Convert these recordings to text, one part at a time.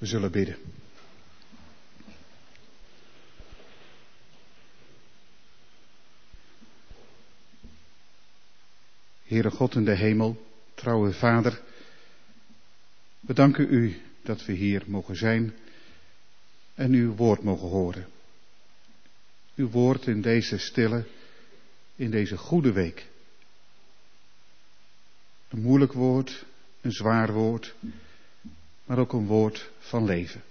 We zullen bidden. Heere God in de hemel, trouwe Vader, we danken u dat we hier mogen zijn en uw woord mogen horen. Uw woord in deze stille, in deze goede week. Een moeilijk woord, een zwaar woord, maar ook een woord van leven.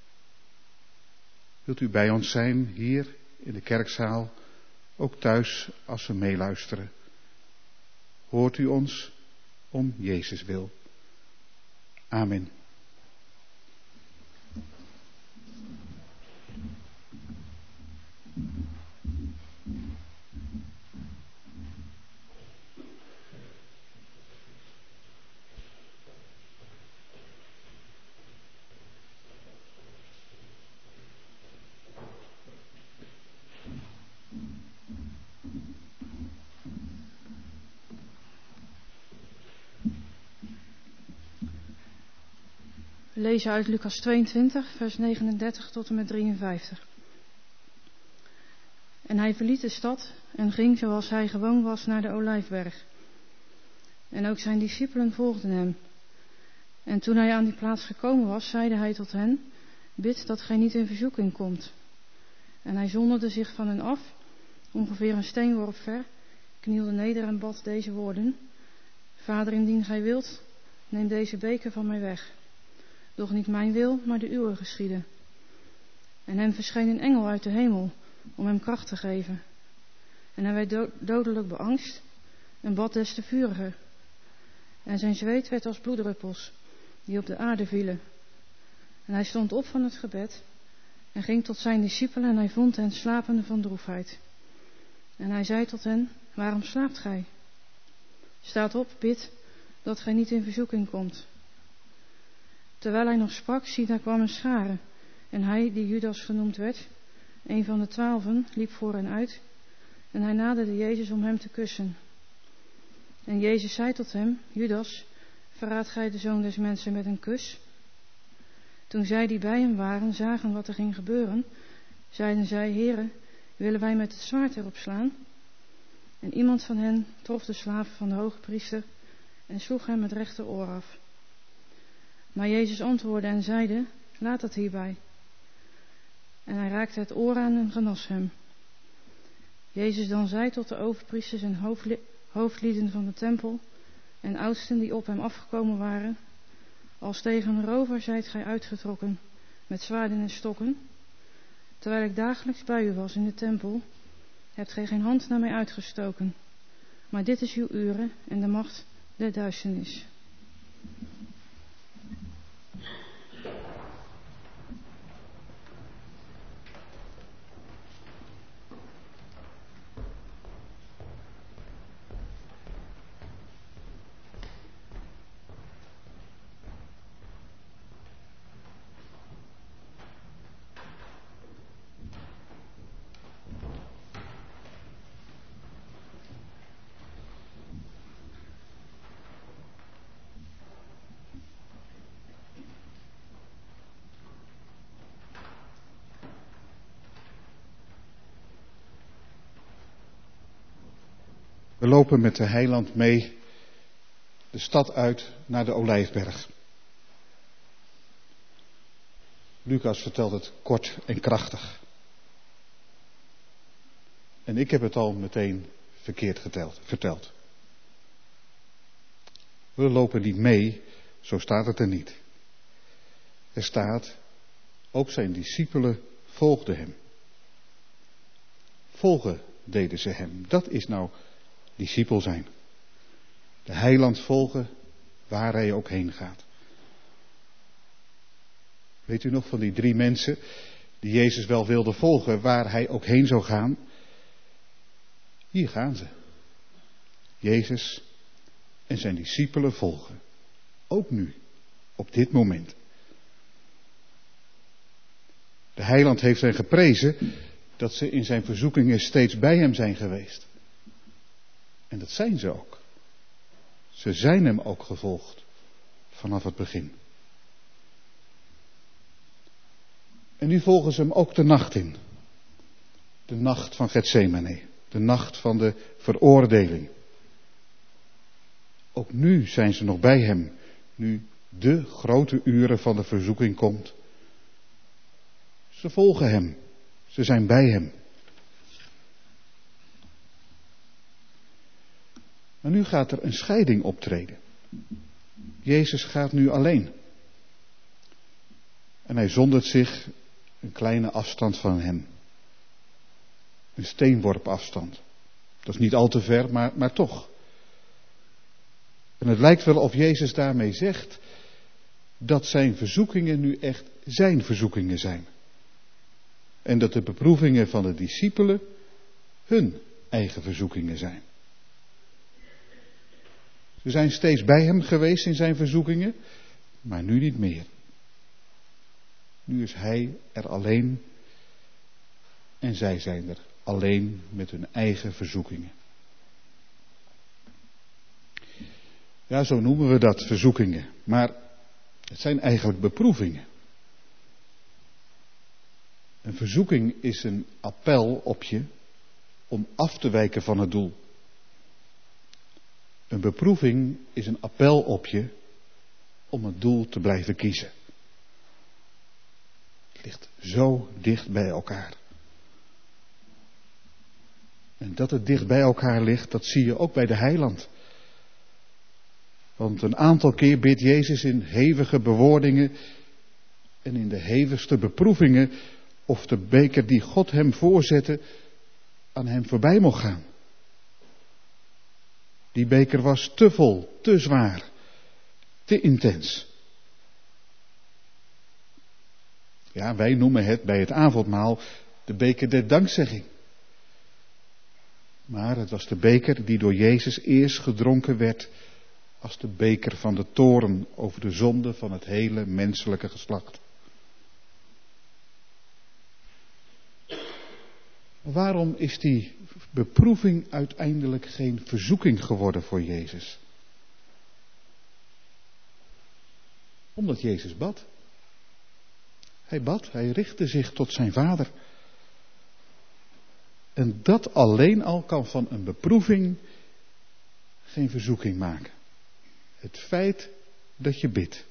Wilt u bij ons zijn, hier in de kerkzaal, ook thuis als we meeluisteren. Hoort u ons om Jezus wil. Amen. We lezen uit Lucas 22, vers 39 tot en met 53. En hij verliet de stad en ging zoals hij gewoon was naar de Olijfberg. En ook zijn discipelen volgden hem. En toen hij aan die plaats gekomen was, zeide hij tot hen: bid dat gij niet in verzoeking komt. En hij zonderde zich van hen af, ongeveer een steenworp ver, knielde neder en bad deze woorden: Vader, indien gij wilt, neem deze beker van mij weg. Doch niet mijn wil, maar de uwe geschieden. En hem verscheen een engel uit de hemel, om hem kracht te geven. En hij werd dodelijk beangst, en bad des te vuriger. En zijn zweet werd als bloeddruppels, die op de aarde vielen. En hij stond op van het gebed, en ging tot zijn discipelen, en hij vond hen slapende van droefheid. En hij zei tot hen: waarom slaapt gij? Staat op, bid, dat gij niet in verzoeking komt. Terwijl hij nog sprak, zie, daar kwam een schare. En hij, die Judas genoemd werd, een van de 12, liep voor hen uit. En hij naderde Jezus om hem te kussen. En Jezus zei tot hem: Judas, verraadt gij de Zoon des Mensen met een kus? Toen zij die bij hem waren zagen wat er ging gebeuren, zeiden zij: Heere, willen wij met het zwaard erop slaan? En iemand van hen trof de slaaf van de hogepriester en sloeg hem het rechteroor af. Maar Jezus antwoordde en zeide: laat het hierbij. En hij raakte het oor aan en genas hem. Jezus dan zei tot de overpriesters en hoofdlieden van de tempel en oudsten die op hem afgekomen waren: als tegen een rover zijt gij uitgetrokken met zwaarden en stokken. Terwijl ik dagelijks bij u was in de tempel, hebt gij geen hand naar mij uitgestoken. Maar dit is uw ure en de macht der duisternis. We lopen met de heiland mee de stad uit naar de Olijfberg. Lucas vertelt het kort en krachtig. En ik heb het al meteen verkeerd verteld. We lopen niet mee, zo staat het er niet. Er staat: ook zijn discipelen volgden hem. Volgen deden ze hem. Dat is nou discipel zijn. De heiland volgen waar hij ook heen gaat. Weet u nog van die 3 mensen die Jezus wel wilden volgen waar hij ook heen zou gaan? Hier gaan ze. Jezus en zijn discipelen volgen. Ook nu, op dit moment. De heiland heeft hen geprezen dat ze in zijn verzoekingen steeds bij hem zijn geweest. En dat zijn ze ook. Ze zijn hem ook gevolgd vanaf het begin. En nu volgen ze hem ook de nacht in. De nacht van Getsemane. De nacht van de veroordeling. Ook nu zijn ze nog bij hem. Nu de grote uren van de verzoeking komt. Ze volgen hem. Ze zijn bij hem. Maar nu gaat er een scheiding optreden. Jezus gaat nu alleen. En hij zondert zich een kleine afstand van hen. Een steenworp afstand. Dat is niet al te ver, maar toch. En het lijkt wel of Jezus daarmee zegt dat zijn verzoekingen nu echt zijn verzoekingen zijn. En dat de beproevingen van de discipelen hun eigen verzoekingen zijn. Ze zijn steeds bij hem geweest in zijn verzoekingen, maar nu niet meer. Nu is hij er alleen en zij zijn er alleen met hun eigen verzoekingen. Ja, zo noemen we dat verzoekingen, maar het zijn eigenlijk beproevingen. Een verzoeking is een appel op je om af te wijken van het doel. Een beproeving is een appel op je om het doel te blijven kiezen. Het ligt zo dicht bij elkaar. En dat het dicht bij elkaar ligt, dat zie je ook bij de heiland. Want een aantal keer bidt Jezus in hevige bewoordingen en in de hevigste beproevingen of de beker die God hem voorzette aan hem voorbij mocht gaan. Die beker was te vol, te zwaar, te intens. Ja, wij noemen het bij het avondmaal de beker der dankzegging. Maar het was de beker die door Jezus eerst gedronken werd als de beker van de toorn over de zonde van het hele menselijke geslacht. Waarom is die beproeving uiteindelijk geen verzoeking geworden voor Jezus? Omdat Jezus bad. Hij bad, hij richtte zich tot zijn Vader. En dat alleen al kan van een beproeving geen verzoeking maken. Het feit dat je bidt.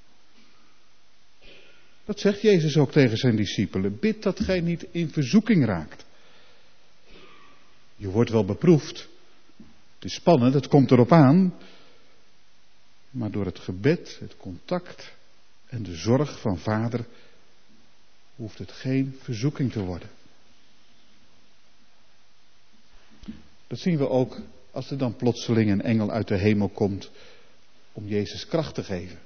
Dat zegt Jezus ook tegen zijn discipelen. Bid dat gij niet in verzoeking raakt. Je wordt wel beproefd. Het is spannend, het komt erop aan. Maar door het gebed, het contact en de zorg van Vader hoeft het geen verzoeking te worden. Dat zien we ook als er dan plotseling een engel uit de hemel komt om Jezus kracht te geven.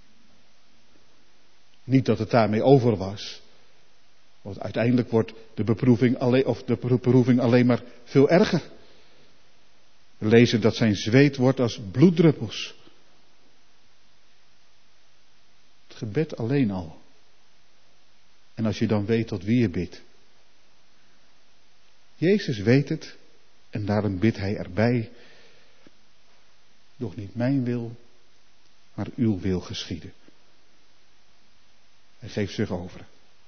Niet dat het daarmee over was. Want uiteindelijk wordt de beproeving alleen maar veel erger. We lezen dat zijn zweet wordt als bloeddruppels. Het gebed alleen al. En als je dan weet tot wie je bidt. Jezus weet het en daarom bidt hij erbij. Doch niet mijn wil, maar uw wil geschieden. Hij geeft zich over.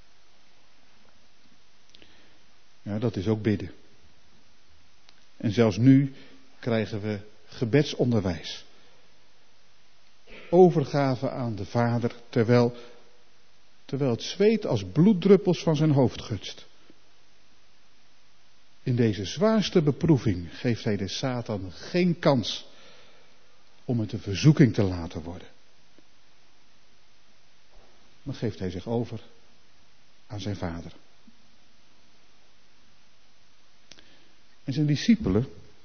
Ja, dat is ook bidden. En zelfs nu krijgen we gebedsonderwijs. Overgave aan de Vader, terwijl het zweet als bloeddruppels van zijn hoofd gutst. In deze zwaarste beproeving geeft hij de Satan geen kans om het een verzoeking te laten worden. Dan geeft hij zich over aan zijn Vader. En zijn discipelen,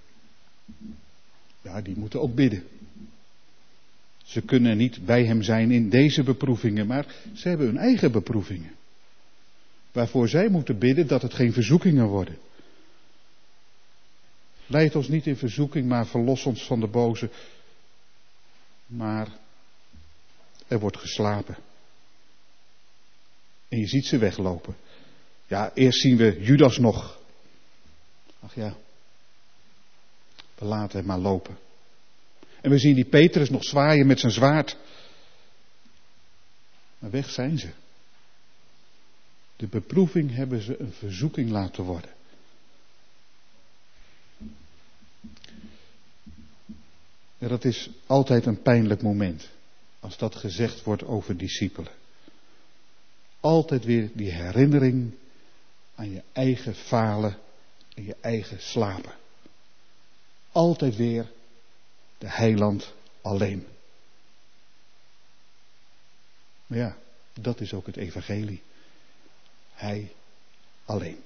ja, die moeten ook bidden. Ze kunnen niet bij hem zijn in deze beproevingen, maar ze hebben hun eigen beproevingen. Waarvoor zij moeten bidden dat het geen verzoekingen worden. Leid ons niet in verzoeking, maar verlos ons van de boze. Maar er wordt geslapen. En je ziet ze weglopen. Ja, eerst zien we Judas nog. Ach ja, we laten hem maar lopen. En we zien die Petrus nog zwaaien met zijn zwaard. Maar weg zijn ze. De beproeving hebben ze een verzoeking laten worden. En dat is altijd een pijnlijk moment. Als dat gezegd wordt over discipelen. Altijd weer die herinnering aan je eigen falen en je eigen slapen. Altijd weer de heiland alleen. Maar ja, dat is ook het evangelie. Hij alleen.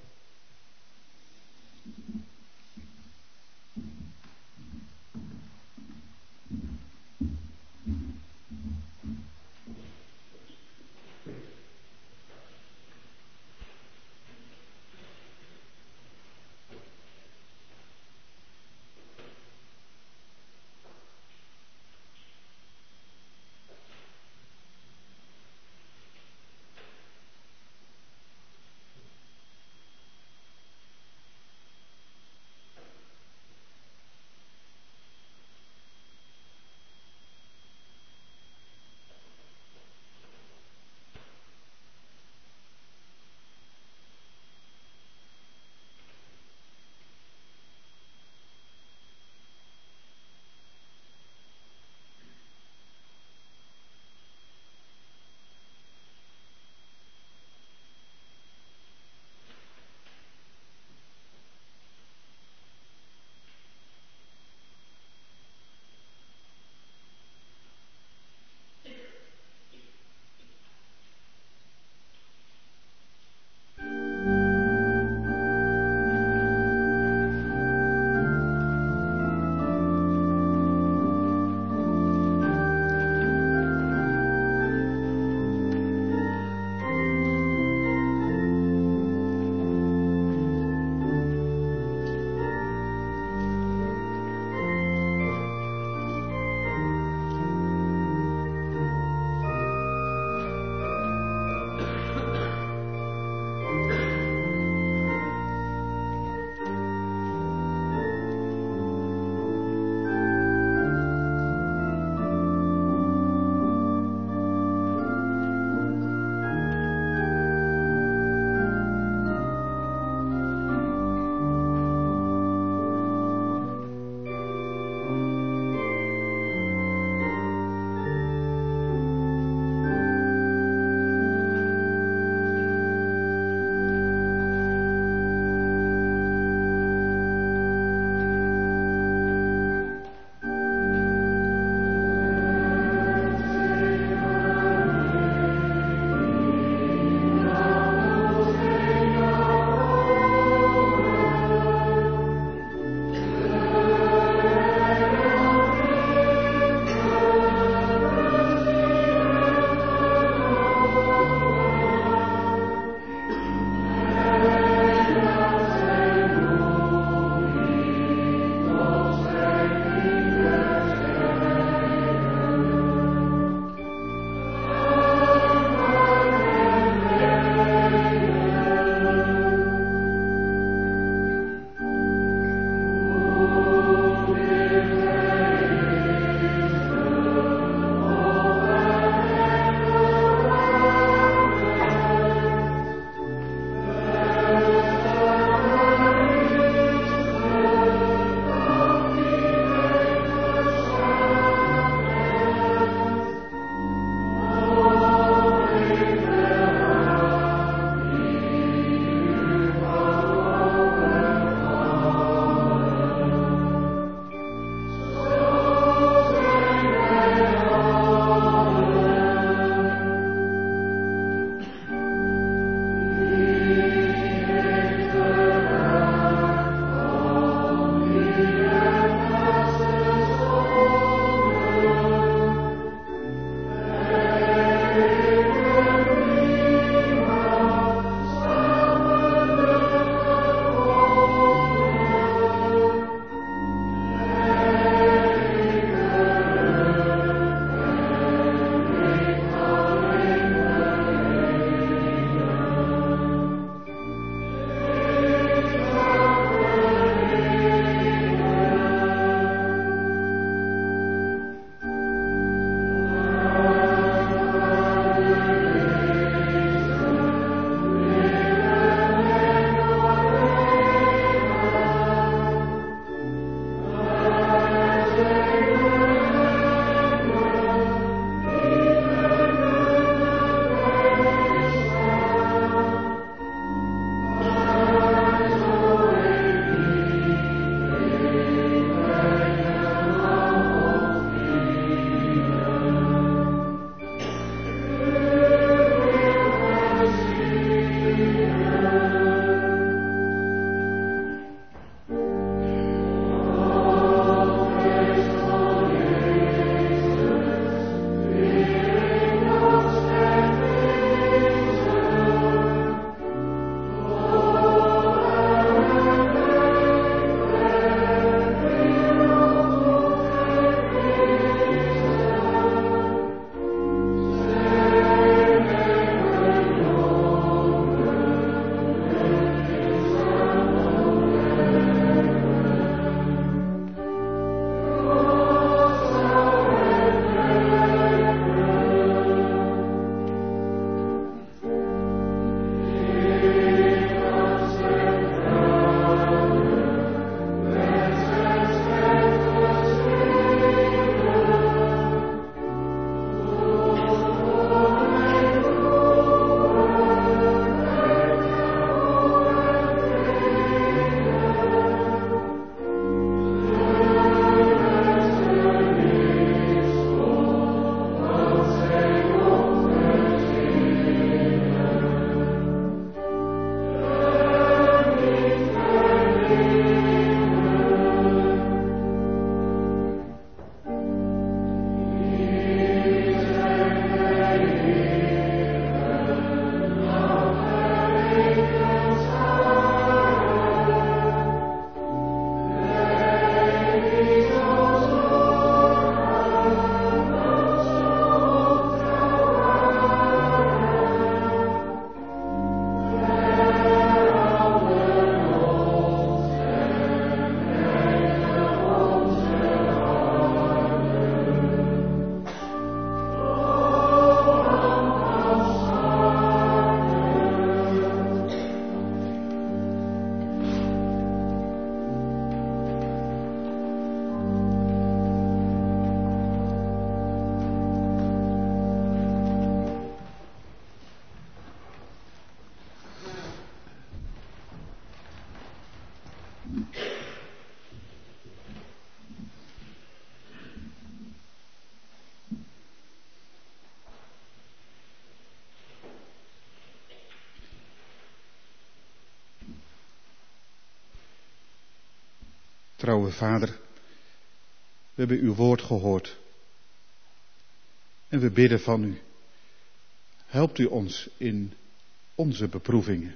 Trouwe Vader, we hebben uw woord gehoord. En we bidden van u. Helpt u ons in onze beproevingen.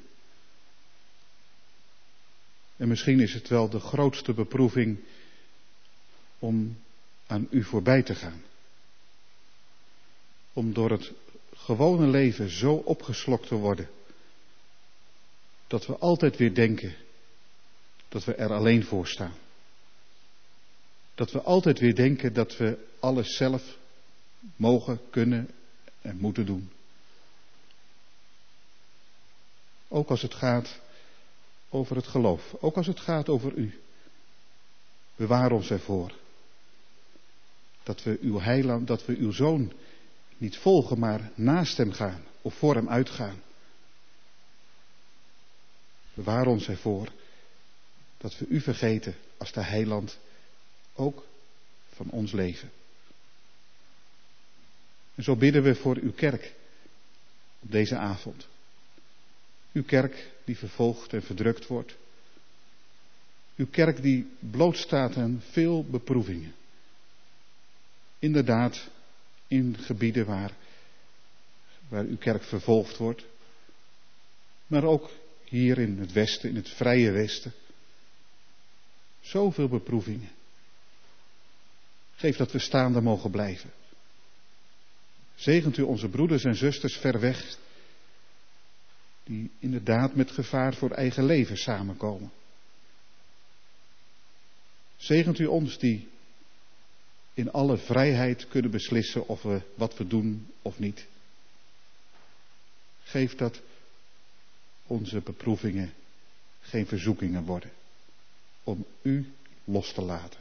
En misschien is het wel de grootste beproeving om aan u voorbij te gaan. Om door het gewone leven zo opgeslokt te worden, dat we altijd weer denken dat we er alleen voor staan. Dat we altijd weer denken dat we alles zelf mogen, kunnen en moeten doen. Ook als het gaat over het geloof, ook als het gaat over u. Bewaar ons ervoor. Dat we uw heiland, dat we uw zoon niet volgen, maar naast hem gaan of voor hem uitgaan. Bewaar ons ervoor dat we u vergeten als de heiland ook van ons leven. En zo bidden we voor uw kerk op deze avond. Uw kerk die vervolgd en verdrukt wordt. Uw kerk die blootstaat aan veel beproevingen. Inderdaad, in gebieden waar uw kerk vervolgd wordt. Maar ook hier in het Westen, in het vrije Westen. Zoveel beproevingen. Geef dat we staande mogen blijven. Zegent u onze broeders en zusters ver weg, die inderdaad met gevaar voor eigen leven samenkomen. Zegent u ons die in alle vrijheid kunnen beslissen of we wat we doen of niet. Geef dat onze beproevingen geen verzoekingen worden om u los te laten.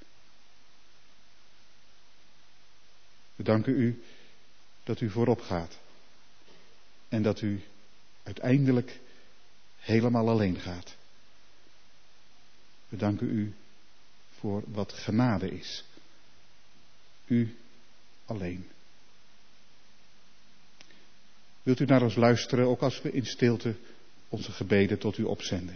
We danken u dat u voorop gaat en dat u uiteindelijk helemaal alleen gaat. We danken u voor wat genade is. U alleen. Wilt u naar ons luisteren, ook als we in stilte onze gebeden tot u opzenden?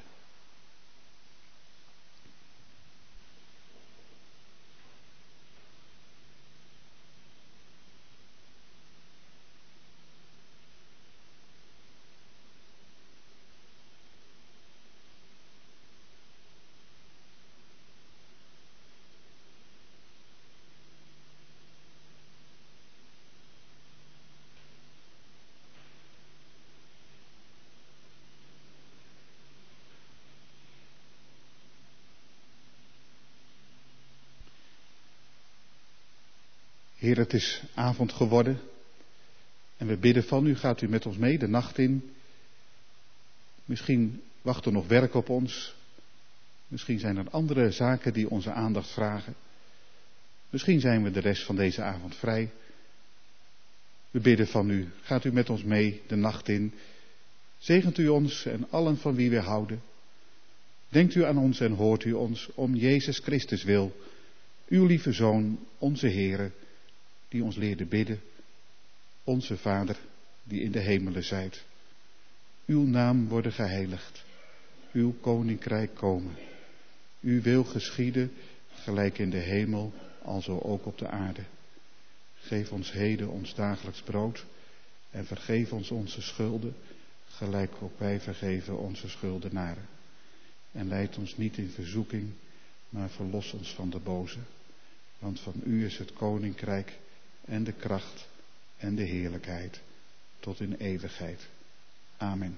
Heer, het is avond geworden en we bidden van u, gaat u met ons mee de nacht in. Misschien wacht er nog werk op ons. Misschien zijn er andere zaken die onze aandacht vragen. Misschien zijn we de rest van deze avond vrij. We bidden van u, gaat u met ons mee de nacht in. Zegent u ons en allen van wie we houden. Denkt u aan ons en hoort u ons om Jezus Christus wil. Uw lieve Zoon, onze Heere, die ons leerde bidden. Onze Vader, die in de hemelen zijt. Uw naam worden geheiligd. Uw koninkrijk komen. Uw wil geschieden, gelijk in de hemel, alzo ook op de aarde. Geef ons heden ons dagelijks brood en vergeef ons onze schulden, gelijk ook wij vergeven onze schuldenaren. En leid ons niet in verzoeking, maar verlos ons van de boze. Want van u is het koninkrijk en de kracht en de heerlijkheid tot in eeuwigheid. Amen.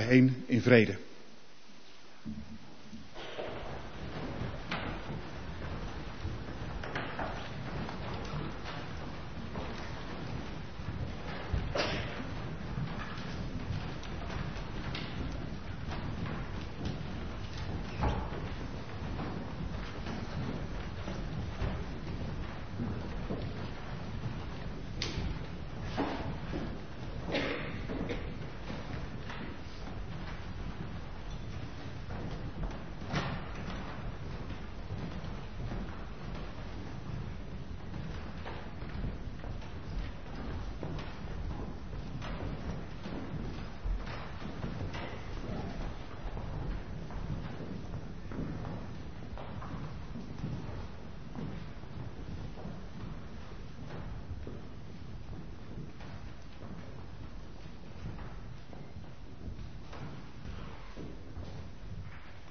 heen in vrede.